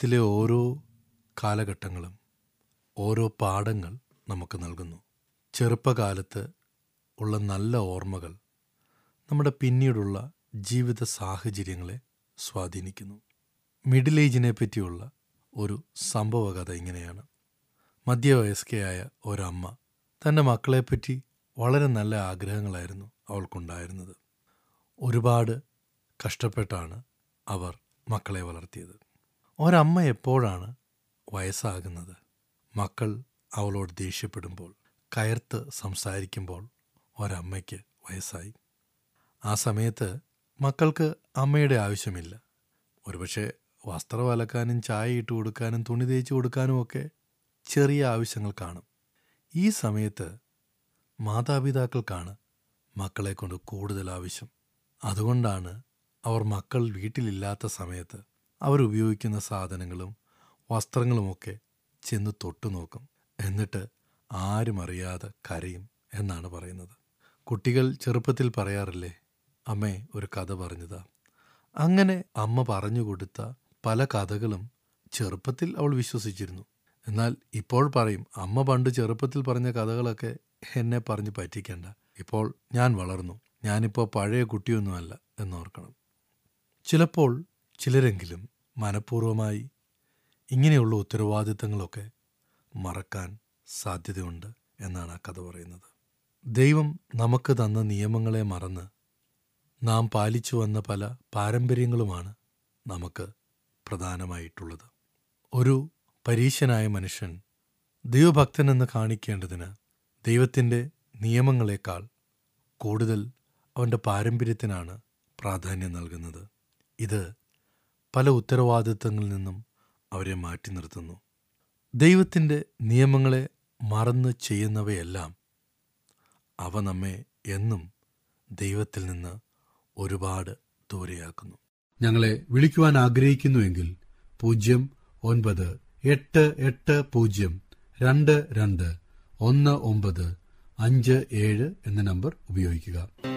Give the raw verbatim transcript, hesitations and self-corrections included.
ജീവിതത്തിലെ ഓരോ കാലഘട്ടങ്ങളും ഓരോ പാഠങ്ങൾ നമുക്ക് നൽകുന്നു. ചെറുപ്പകാലത്ത് ഉള്ള നല്ല ഓർമ്മകൾ നമ്മുടെ പിന്നീടുള്ള ജീവിത സാഹചര്യങ്ങളെ സ്വാധീനിക്കുന്നു. മിഡിൽ ഏജിനെ പറ്റിയുള്ള ഒരു സംഭവകഥ ഇങ്ങനെയാണ്. മധ്യവയസ്കയായ ഒരമ്മ തൻ്റെ മക്കളെപ്പറ്റി വളരെ നല്ല ആഗ്രഹങ്ങളായിരുന്നു അവൾക്കുണ്ടായിരുന്നത്. ഒരുപാട് കഷ്ടപ്പെട്ടാണ് അവർ മക്കളെ വളർത്തിയത്. ഒരമ്മ എപ്പോഴാണ് വയസ്സാകുന്നത്? മക്കൾ അവളോട് ദേഷ്യപ്പെടുമ്പോൾ, കയർത്ത് സംസാരിക്കുമ്പോൾ ഒരമ്മയ്ക്ക് വയസ്സായി. ആ സമയത്ത് മക്കൾക്ക് അമ്മയുടെ ആവശ്യമില്ല. ഒരുപക്ഷെ വസ്ത്രം അലക്കാനും ചായ ഇട്ട് കൊടുക്കാനും തുണി തേച്ച് കൊടുക്കാനും ഒക്കെ ചെറിയ ആവശ്യങ്ങൾ കാണും. ഈ സമയത്ത് മാതാപിതാക്കൾക്കാണ് മക്കളെ കൊണ്ട് കൂടുതൽ ആവശ്യം. അതുകൊണ്ടാണ് അവർ മക്കൾ വീട്ടിലില്ലാത്ത സമയത്ത് അവരുപയോഗിക്കുന്ന സാധനങ്ങളും വസ്ത്രങ്ങളുമൊക്കെ ചെന്ന് തൊട്ടു നോക്കും. എന്നിട്ട് ആരും അറിയാതെ കരയും എന്നാണ് പറയുന്നത്. കുട്ടികൾ ചെറുപ്പത്തിൽ പറയാറില്ലേ, അമ്മേ ഒരു കഥ പറഞ്ഞതാ. അങ്ങനെ അമ്മ പറഞ്ഞു കൊടുത്ത പല കഥകളും ചെറുപ്പത്തിൽ അവൾ വിശ്വസിച്ചിരുന്നു. എന്നാൽ ഇപ്പോൾ പറയും, അമ്മ പണ്ട് ചെറുപ്പത്തിൽ പറഞ്ഞ കഥകളൊക്കെ എന്നെ പറഞ്ഞ് പറ്റിക്കണ്ട, ഇപ്പോൾ ഞാൻ വളർന്നു, ഞാനിപ്പോൾ പഴയ കുട്ടിയൊന്നുമല്ല എന്നോർക്കണം. ചിലപ്പോൾ ചിലരെങ്കിലും മനഃപൂർവ്വമായി ഇങ്ങനെയുള്ള ഉത്തരവാദിത്തങ്ങളൊക്കെ മറക്കാൻ സാധ്യതയുണ്ട് എന്നാണ് ആ കഥ പറയുന്നത്. ദൈവം നമുക്ക് തന്ന നിയമങ്ങളെ മറന്ന് നാം പാലിച്ചു വന്ന പല പാരമ്പര്യങ്ങളുമാണ് നമുക്ക് പ്രധാനമായിട്ടുള്ളത്. ഒരു പരീശനായ മനുഷ്യൻ ദൈവഭക്തനെന്ന് കാണിക്കേണ്ടതിന് ദൈവത്തിൻ്റെ നിയമങ്ങളെക്കാൾ കൂടുതൽ അവൻ്റെ പാരമ്പര്യത്തിനാണ് പ്രാധാന്യം നൽകുന്നത്. ഇത് പല ഉത്തരവാദിത്തങ്ങളിൽ നിന്നും അവരെ മാറ്റി നിർത്തുന്നു. ദൈവത്തിൻ്റെ നിയമങ്ങളെ മറന്ന് ചെയ്യുന്നവയെല്ലാം അവ നമ്മെ എന്നും ദൈവത്തിൽ നിന്ന് ഒരുപാട് ദൂരെയാക്കുന്നു. ഞങ്ങളെ വിളിക്കുവാൻ ആഗ്രഹിക്കുന്നുവെങ്കിൽ പൂജ്യം ഒൻപത് എട്ട് എട്ട് പൂജ്യം രണ്ട് രണ്ട് ഒന്ന് ഒമ്പത് അഞ്ച് ഏഴ് എന്ന നമ്പർ ഉപയോഗിക്കുക.